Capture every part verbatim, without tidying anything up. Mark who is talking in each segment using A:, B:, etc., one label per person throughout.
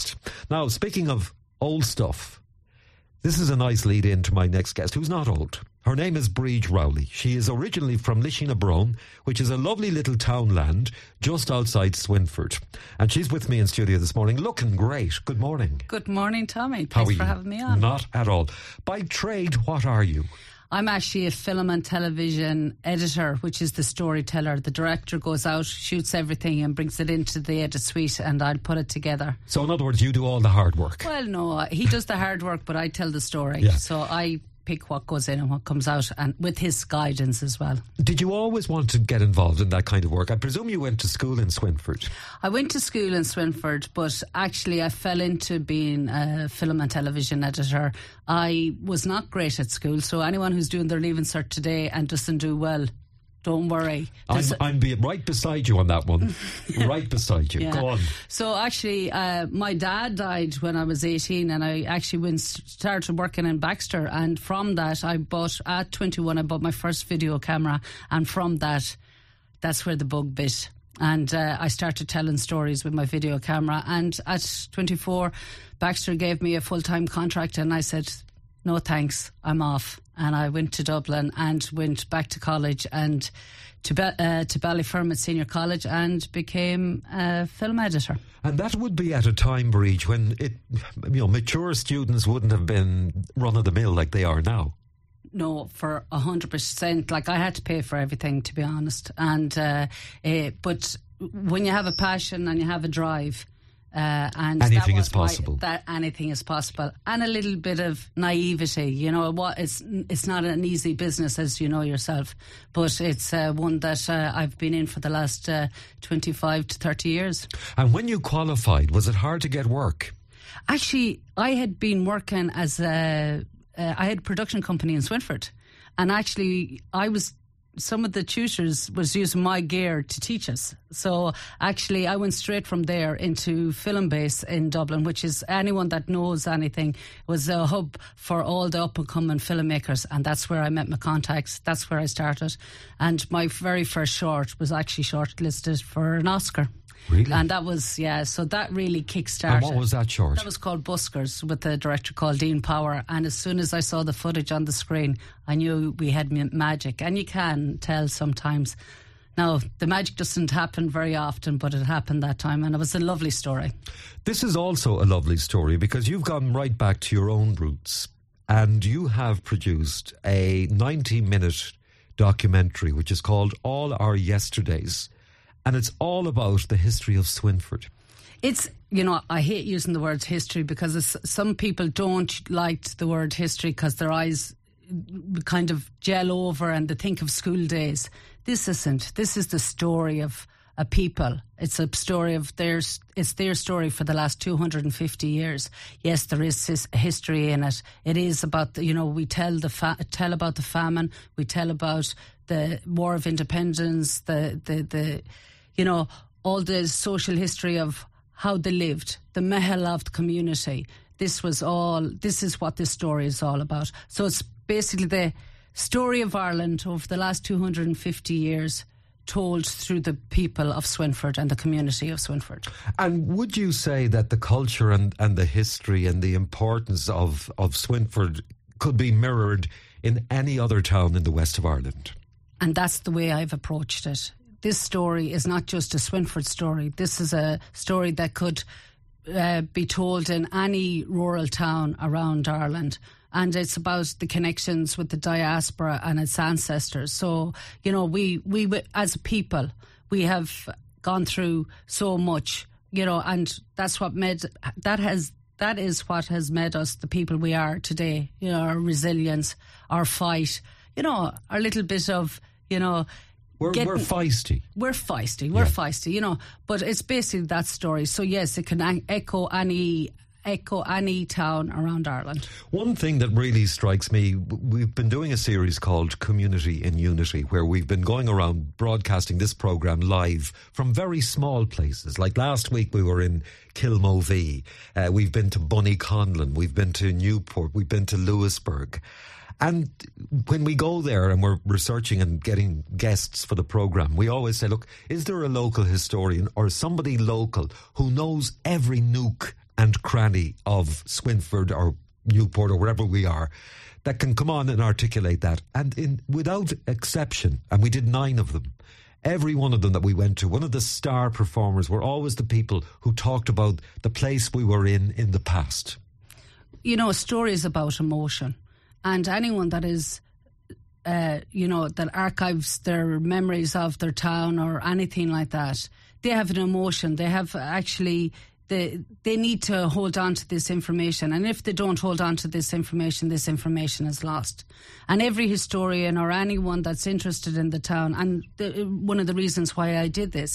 A: Now, speaking of old stuff, this is a nice lead in to my next guest, who's not old. Her name is Bríd Rowley. She is originally from Lishinabron, which is a lovely little townland just outside Swinford. And she's with me in studio this morning, looking great. Good morning.
B: Good morning, Tommy. Thanks for having me on.
A: Not at all. By trade, what are you?
B: I'm actually a film and television editor, which is the storyteller. The director goes out, shoots everything and brings it into the edit suite, and I'll put it together.
A: So in other words, you do all the hard work?
B: Well, no, he does the hard work, but I tell the story.
A: Yeah.
B: So I pick what goes in and what comes out, and with his guidance as well.
A: Did you always want to get involved in that kind of work? I presume you went to school in Swinford.
B: I went to school in Swinford, but actually I fell into being a film and television editor. I was not great at school, so anyone who's doing their Leaving Cert today and doesn't do well, don't worry.
A: I'm, I'm be right beside you on that one. Right beside you.
B: Yeah.
A: Go on.
B: So actually, uh, my dad died when I was eighteen, and I actually went started working in Baxter. And from that, I bought at twenty-one. I bought my first video camera, and from that, that's where the bug bit. And uh, I started telling stories with my video camera. And at twenty-four, Baxter gave me a full time contract, and I said, "No thanks, I'm off." And I went to Dublin and went back to college and to Be- uh, to Ballyfermot Senior College and became a film editor.
A: And that would be at a time, Bríd, when it, you know, mature students wouldn't have been run of the mill like they are now.
B: No, for a hundred percent. Like, I had to pay for everything, to be honest. And uh, uh, but when you have a passion and you have a drive. Uh, and
A: anything
B: that
A: is possible.
B: My, that anything is possible, and a little bit of naivety. You know what? It's it's not an easy business, as you know yourself, but it's uh, one that uh, I've been in for the last uh, twenty-five to thirty years.
A: And when you qualified, was it hard to get work?
B: Actually, I had been working as a uh, I had a production company in Swinford, and actually I was. Some of the tutors was using my gear to teach us. So actually I went straight from there into Film Base in Dublin, which is, anyone that knows anything, was a hub for all the up and coming filmmakers, and that's where I met my contacts. That's where I started. And my very first short was actually shortlisted for an Oscar.
A: Really?
B: And that was, yeah, so that really kick-started.
A: And what was that short?
B: That was called Buskers, with a director called Dean Power. And as soon as I saw the footage on the screen, I knew we had magic. And you can tell sometimes. Now, the magic doesn't happen very often, but it happened that time, and it was a lovely story.
A: This is also a lovely story because you've gone right back to your own roots, and you have produced a ninety-minute documentary which is called All Our Yesterdays. And it's all about the history of Swinford.
B: It's, you know, I hate using the word history because it's, some people don't like the word history because their eyes kind of gel over and they think of school days. This isn't. This is the story of a people. It's a story of theirs. It's their story for the last two hundred fifty years. Yes, there is his history in it. It is about, the, you know, we tell the fa- tell about the famine. We tell about the War of Independence, the the the. You know, all the social history of how they lived, the Mehelavd community. This was all, this is what this story is all about. So it's basically the story of Ireland over the last two hundred fifty years told through the people of Swinford and the community of Swinford.
A: And would you say that the culture and, and the history and the importance of, of Swinford could be mirrored in any other town in the west of Ireland?
B: And that's the way I've approached it. This story is not just a Swinford story. This is a story that could uh, be told in any rural town around Ireland. And it's about the connections with the diaspora and its ancestors. So, you know, we, we as a people, we have gone through so much, you know, and that's what made, that has, that is what has made us the people we are today. You know, our resilience, our fight, you know, our little bit of, you know,
A: We're,
B: Getting,
A: we're feisty.
B: We're feisty. We're
A: yeah.
B: feisty, you know. But it's basically that story. So, yes, it can echo any echo any town around Ireland.
A: One thing that really strikes me, we've been doing a series called Community in Unity, where we've been going around broadcasting this programme live from very small places. Like last week we were in Kilmovee, uh, we've been to Bunnyconlon, we've been to Newport, we've been to Lewisburg. And when we go there and we're researching and getting guests for the programme, we always say, look, is there a local historian or somebody local who knows every nook and cranny of Swinford or Newport or wherever we are that can come on and articulate that. And in without exception, and we did nine of them, every one of them that we went to, one of the star performers were always the people who talked about the place we were in in the past.
B: You know, a story is about emotion. And anyone that is, uh, you know, that archives their memories of their town or anything like that, they have an emotion. They have actually, they, they need to hold on to this information. And if they don't hold on to this information, this information is lost. And every historian or anyone that's interested in the town, and the, one of the reasons why I did this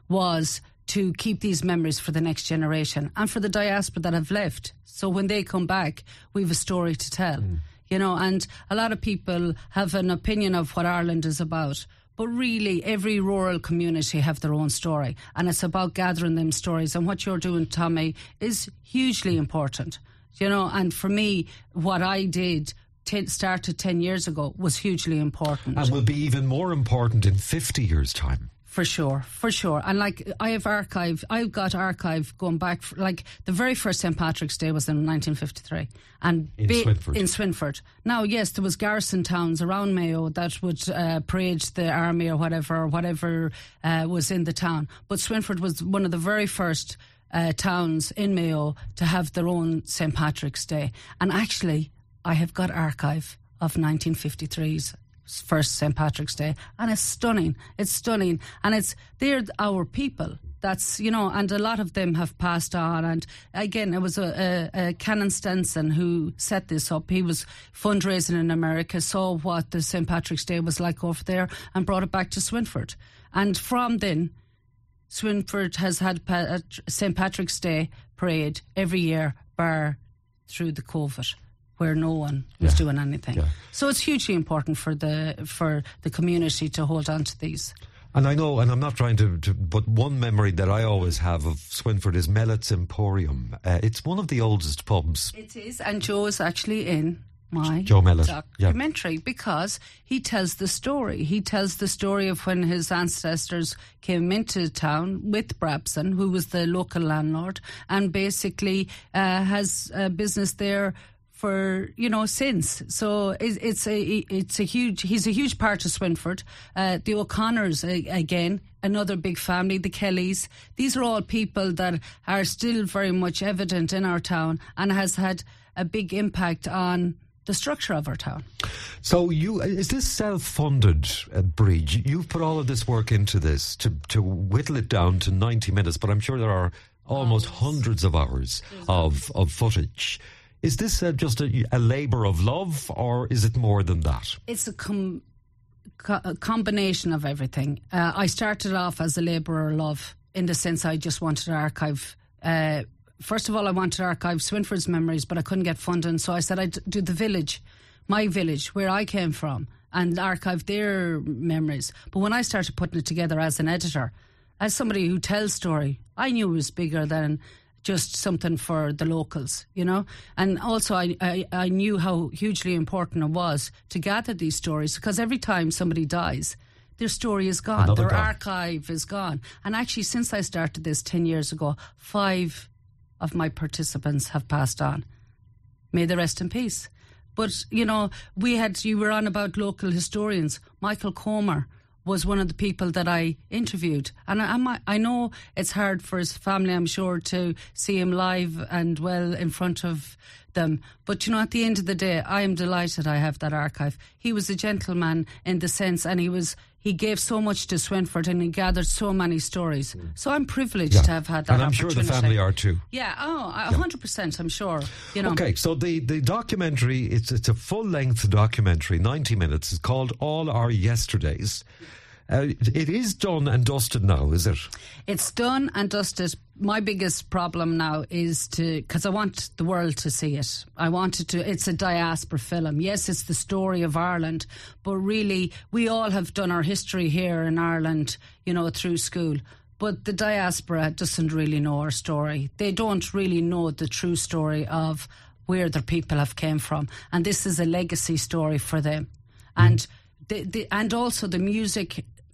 B: was to keep these memories for the next generation and for the diaspora that have left. So when they come back, we have a story to tell. Mm. You know, and a lot of people have an opinion of what Ireland is about. But really, every rural community have their own story. And it's about gathering them stories. And what you're doing, Tommy, is hugely important. You know, and for me, what I did t- started ten years ago was hugely important.
A: And will be even more important in fifty years' time.
B: For sure, for sure. And like, I have archive, I've got archive going back, for, like, the very first Saint Patrick's Day was in nineteen fifty-three. And
A: in
B: ba-
A: Swinford.
B: In Swinford. Now, yes, there was garrison towns around Mayo that would uh, parade the army or whatever, or whatever uh, was in the town. But Swinford was one of the very first uh, towns in Mayo to have their own Saint Patrick's Day. And actually, I have got archive of nineteen fifty-three's first Saint Patrick's Day, and it's stunning. It's stunning, and it's they're our people. That's, you know, and a lot of them have passed on. And again, it was a, a, a Canon Stenson who set this up. He was fundraising in America, saw what the Saint Patrick's Day was like over there, and brought it back to Swinford. And from then, Swinford has had pa- Saint Patrick's Day parade every year, bar through the COVID, where no one was yeah. doing anything. Yeah. So it's hugely important for the for the community to hold on to these.
A: And I know, and I'm not trying to, to but one memory that I always have of Swinford is Mellett's Emporium. Uh, it's one of the oldest pubs.
B: It is, and Joe is actually in my
A: Joe Mellett.
B: documentary
A: yeah.
B: because he tells the story. He tells the story of when his ancestors came into town with Brabson, who was the local landlord, and basically uh, has a business there for, you know, since. So it's, it's a it's a huge, he's a huge part of Swinford. Uh, the O'Connors, again, another big family, the Kellys. These are all people that are still very much evident in our town and has had a big impact on the structure of our town.
A: So you is this self-funded, uh, Bríd? You've put all of this work into this to, to whittle it down to ninety minutes, but I'm sure there are almost oh, hundreds of hours of, of footage. Is this uh, just a, a labour of love, or is it more than that?
B: It's a, com- co- a combination of everything. Uh, I started off as a labour of love in the sense I just wanted to archive. Uh, first of all, I wanted to archive Swinford's memories, but I couldn't get funding, so I said I'd do the village, my village, where I came from, and archive their memories. But when I started putting it together as an editor, as somebody who tells story, I knew it was bigger than just something for the locals, you know. And also I, I, I knew how hugely important it was to gather these stories, because every time somebody dies, their story is gone,
A: Another
B: their
A: gone.
B: archive is gone. And actually, since I started this ten years ago, five of my participants have passed on. May they rest in peace. But, you know, we had, you were on about local historians. Michael Comer was one of the people that I interviewed. And I, I know it's hard for his family, I'm sure, to see him live and well in front of them. But, you know, at the end of the day, I am delighted I have that archive. He was a gentleman in the sense, and he was he gave so much to Swinford, and he gathered so many stories. Mm. So I'm privileged
A: yeah.
B: to have had that
A: And I'm sure the family are too.
B: Yeah, oh, one hundred percent, I'm sure. You know.
A: Okay, so the, the documentary, it's, it's a full-length documentary, ninety minutes. It's called All Our Yesterdays. Uh, it is done and dusted now, is it?
B: It's done and dusted. My biggest problem now is to, because I want the world to see it. I want it to, it's a diaspora film. Yes, it's the story of Ireland, but really we all have done our history here in Ireland, you know, through school. But the diaspora doesn't really know our story. They don't really know the true story of where their people have came from. And this is a legacy story for them. And, mm. the, the, and also the music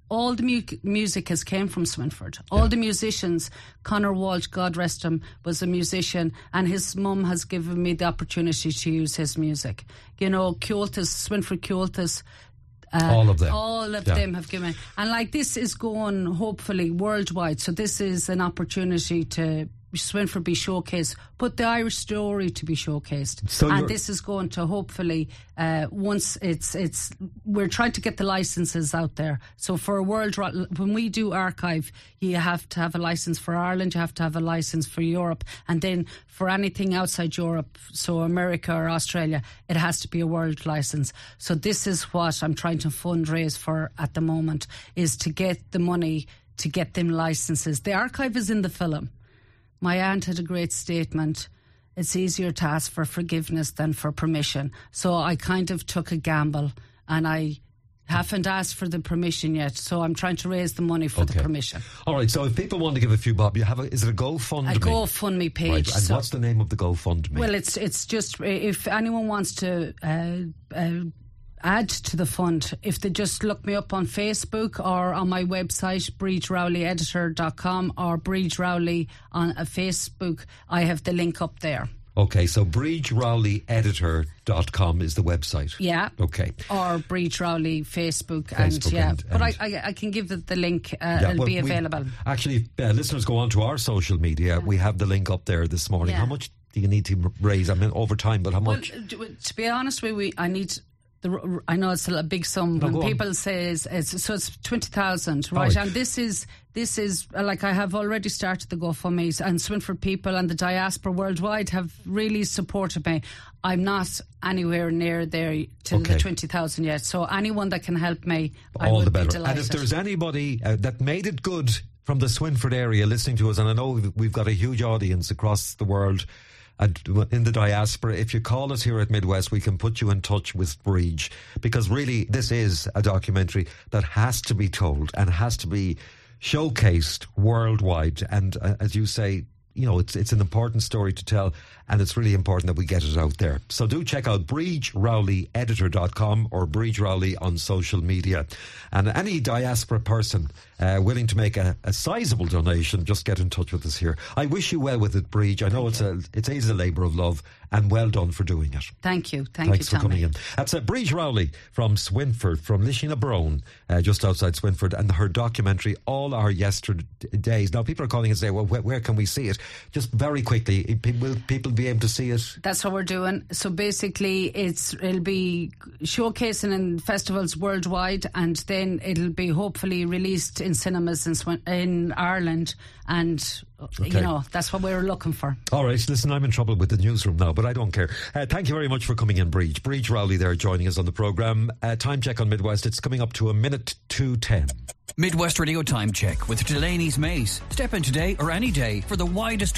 B: all the mu- music has came from Swinford. All yeah. the musicians, Conor Walsh, God rest him, was a musician, and his mum has given me the opportunity to use his music. You know, Cultus, Swinford Cultus.
A: Uh, all of them.
B: All of
A: yeah.
B: them have given. And like this is going hopefully worldwide. So this is an opportunity to Swinford be showcased, but the Irish story to be showcased. So and this is going to hopefully, uh, once it's, it's, we're trying to get the licenses out there. So for a world, when we do archive, you have to have a license for Ireland, you have to have a license for Europe, and then for anything outside Europe, so America or Australia, it has to be a world license. So this is what I'm trying to fundraise for at the moment, is to get the money to get them licenses. The archive is in the film. My aunt had a great statement. It's easier to ask for forgiveness than for permission. So I kind of took a gamble, and I haven't asked for the permission yet. So I'm trying to raise the money for okay. the permission.
A: All right. So if people want to give a few bob, you have a, is it a GoFundMe?
B: A GoFundMe page.
A: Right. And
B: so,
A: what's the name of the GoFundMe?
B: Well, it's it's just if anyone wants to. Uh, uh, add to the fund, if they just look me up on Facebook or on my website breege rowley editor dot com or Breege Rowley on a Facebook, I have the link up there.
A: Okay, so breege rowley editor dot com is the website.
B: Yeah.
A: Okay.
B: Or Breege Rowley Facebook,
A: Facebook
B: and yeah.
A: And,
B: but
A: and
B: I, I I can give the, the link, uh,
A: yeah,
B: it'll
A: well,
B: be available.
A: Actually, if uh, listeners go on to our social media, yeah. we have the link up there this morning. Yeah. How much do you need to raise? I mean, over time, but how much?
B: Well, to be honest with you, I need... The, I know it's a big sum no, when people on. say it's, it's, so it's twenty thousand, right? right? And this is this is like I have already started the GoFundMe, and Swinford people and the diaspora worldwide have really supported me. I'm not anywhere near there to okay. the twenty thousand yet, so anyone that can help me, I
A: all
B: would
A: the better.
B: be delighted.
A: And if there's anybody uh, that made it good from the Swinford area listening to us, and I know we've, we've got a huge audience across the world. And in the diaspora, if you call us here at Midwest, we can put you in touch with Breege, because really this is a documentary that has to be told and has to be showcased worldwide. And uh, as you say, you know, it's it's an important story to tell, and it's really important that we get it out there. So do check out breege rowley editor dot com or Breege Rowley on social media. And any diaspora person uh, willing to make a, a sizable donation, just get in touch with us here. I wish you well with it, Breege. I know Thank it's you. a it's a labour of love, and well done for doing it.
B: Thank you. Thank
A: Thanks
B: you,
A: for coming in. That's uh, Breege Rowley from Swinford, from Lishinabrown, uh, just outside Swinford, and her documentary, All Our Yesterdays. Now, people are calling and saying, well, where, where can we see it? Just very quickly, will people be able to see it? That's
B: what we're doing. So basically, it's it'll be showcasing in festivals worldwide, and then it'll be hopefully released in cinemas in, Swin- in Ireland, and okay. you know, that's what we were looking for. All right, listen, I'm in trouble with the newsroom now, but I don't care. Uh, thank you very much for coming in, Breege. Breege Rowley there joining us on the programme. Uh, time check on Midwest. It's coming up to a minute to ten.
C: Midwest Radio Time Check with Delaney's Mace. Step in today or any day for the widest